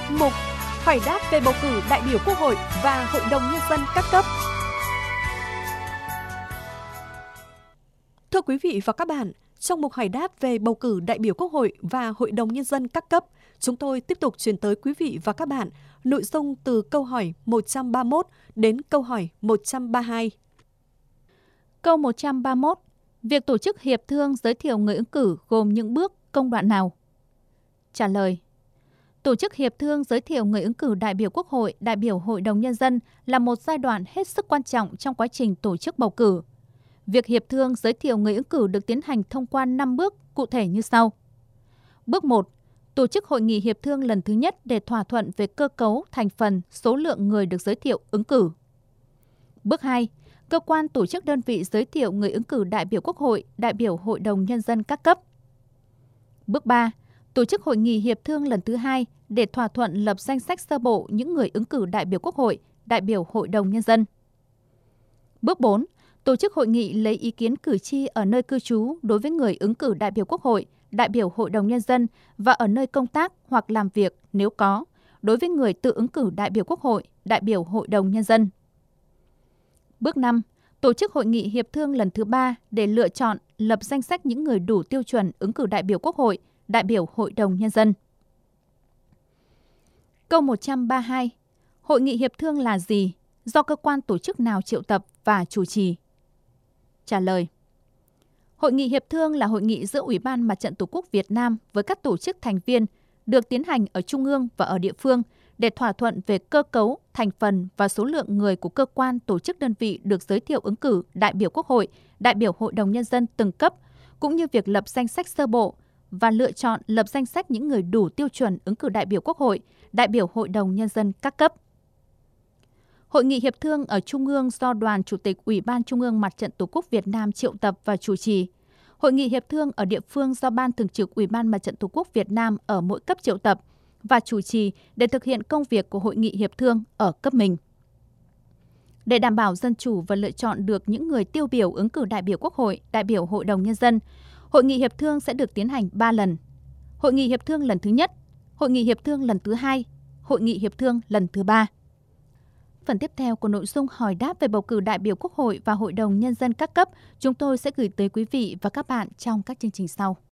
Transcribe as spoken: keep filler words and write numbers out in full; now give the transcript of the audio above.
Mục Hỏi đáp về bầu cử đại biểu Quốc hội và Hội đồng Nhân dân các cấp. Thưa quý vị và các bạn, trong mục hỏi đáp về bầu cử đại biểu Quốc hội và Hội đồng Nhân dân các cấp, chúng tôi tiếp tục truyền tới quý vị và các bạn nội dung từ câu hỏi một trăm ba mươi mốt đến câu hỏi một trăm ba mươi hai. Câu một trăm ba mươi mốt. Việc tổ chức hiệp thương giới thiệu người ứng cử gồm những bước, công đoạn nào? Trả lời. Tổ chức hiệp thương giới thiệu người ứng cử đại biểu Quốc hội, đại biểu Hội đồng Nhân dân là một giai đoạn hết sức quan trọng trong quá trình tổ chức bầu cử. Việc hiệp thương giới thiệu người ứng cử được tiến hành thông qua năm bước cụ thể như sau. Bước một. Tổ chức hội nghị hiệp thương lần thứ nhất để thỏa thuận về cơ cấu, thành phần, số lượng người được giới thiệu ứng cử. Bước hai. Cơ quan tổ chức đơn vị giới thiệu người ứng cử đại biểu Quốc hội, đại biểu Hội đồng Nhân dân các cấp. Bước ba. Tổ chức hội nghị hiệp thương lần thứ hai để thỏa thuận lập danh sách sơ bộ những người ứng cử đại biểu Quốc hội, đại biểu Hội đồng Nhân dân. Bước bốn. Tổ chức hội nghị lấy ý kiến cử tri ở nơi cư trú đối với người ứng cử đại biểu Quốc hội, đại biểu Hội đồng Nhân dân và ở nơi công tác hoặc làm việc nếu có, đối với người tự ứng cử đại biểu Quốc hội, đại biểu Hội đồng Nhân dân. Bước năm. Tổ chức hội nghị hiệp thương lần thứ ba để lựa chọn, lập danh sách những người đủ tiêu chuẩn ứng cử đại biểu Quốc hội, đại biểu Hội đồng Nhân dân. Câu một trăm ba mươi hai. Hội nghị hiệp thương là gì? Do cơ quan tổ chức nào triệu tập và chủ trì? Trả lời. Hội nghị hiệp thương là hội nghị giữa Ủy ban Mặt trận Tổ quốc Việt Nam với các tổ chức thành viên, được tiến hành ở trung ương và ở địa phương để thỏa thuận về cơ cấu, thành phần và số lượng người của cơ quan tổ chức đơn vị được giới thiệu ứng cử đại biểu Quốc hội, đại biểu Hội đồng Nhân dân từng cấp, cũng như việc lập danh sách sơ bộ và lựa chọn lập danh sách những người đủ tiêu chuẩn ứng cử đại biểu Quốc hội, đại biểu Hội đồng Nhân dân các cấp. Hội nghị hiệp thương ở Trung ương do Đoàn Chủ tịch Ủy ban Trung ương Mặt trận Tổ quốc Việt Nam triệu tập và chủ trì. Hội nghị hiệp thương ở địa phương do Ban Thường trực Ủy ban Mặt trận Tổ quốc Việt Nam ở mỗi cấp triệu tập và chủ trì để thực hiện công việc của hội nghị hiệp thương ở cấp mình. Để đảm bảo dân chủ và lựa chọn được những người tiêu biểu ứng cử đại biểu Quốc hội, đại biểu Hội đồng Nhân dân, hội nghị hiệp thương sẽ được tiến hành ba lần. Hội nghị hiệp thương lần thứ nhất, hội nghị hiệp thương lần thứ hai, hội nghị hiệp thương lần thứ ba. Phần tiếp theo của nội dung hỏi đáp về bầu cử đại biểu Quốc hội và Hội đồng Nhân dân các cấp, chúng tôi sẽ gửi tới quý vị và các bạn trong các chương trình sau.